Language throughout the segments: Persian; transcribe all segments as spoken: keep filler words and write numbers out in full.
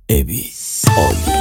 ابی عالی.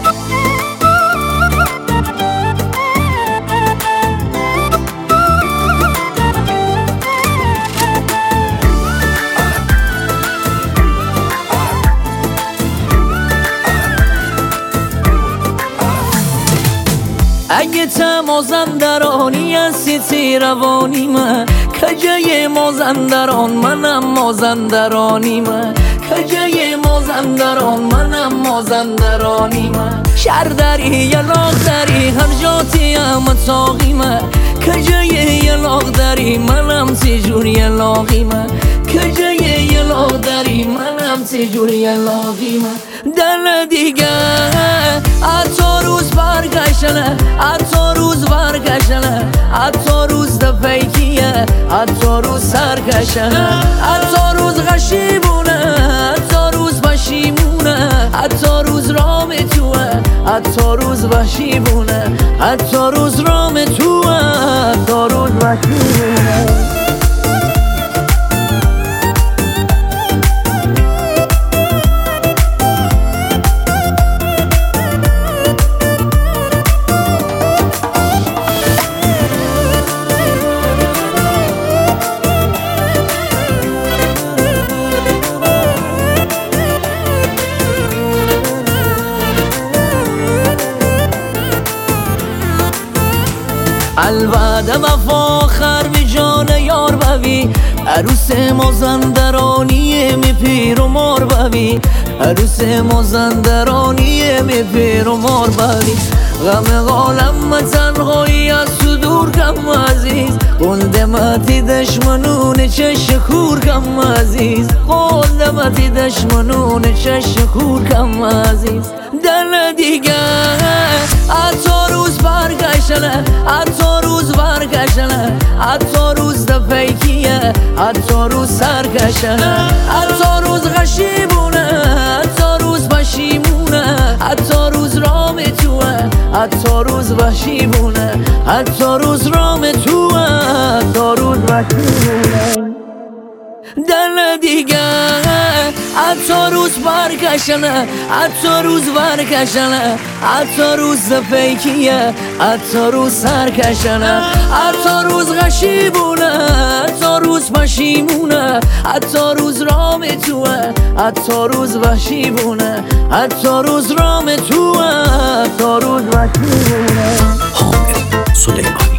اگه تمازندرانی هستی روانی من کجای مازندران منم مازندرانی من کجای مازندران منم مازندرانی من شهر داری یلاق داری هر جاتی هم تاقی من کجای یلاق داری منم سجور یلاقی من کجای یلاق داری منم سجور یلاقی من دل دیگه حتی روز برگشنه حتی روز برگشنه حتی روز دفیکیه حتی روز سرگشنه حتی روز غشیبونه حتی روز بشیمونه حتی روز رام توه حتی روز بشیبونه حتی روز رام توه حتی روز بشیبونه. الوعده وفا آخر به جان یار بوی عروس مازندرانی می پیر و مار بوی عروس مازندرانی می پیر و مار بوی غم عالم تنهایی از صدور کم عزیز قلدمتی دشمنون چش خور کم عزیز قلدمتی دشمنون چش خور کم عزیز دل دیگه حتی روز برگشنه حتی روز برگشنه حتی روز دفیکیه حتی روز سرگشنه حتی روز غشیبونه حتی روز بشیمونه حتی روز رام توه حتی روز بشیمونه حتی روز رام توه حتی روز بشیمونه دل دیگه حتی روز برگشنه حتی روز برگشنه حتی روز دفیکیه حتی روز سرکشنه حتی روز غشیبونه حتی روز بشیمونه حتی روز رام توه حتی روز بشیبونه حتی روز رام توه حتی روز بشیمونه. حامد سلیمانی.